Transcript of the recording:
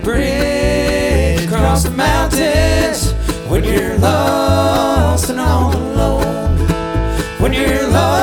bridge across the mountains when you're lost and all alone. When you're lost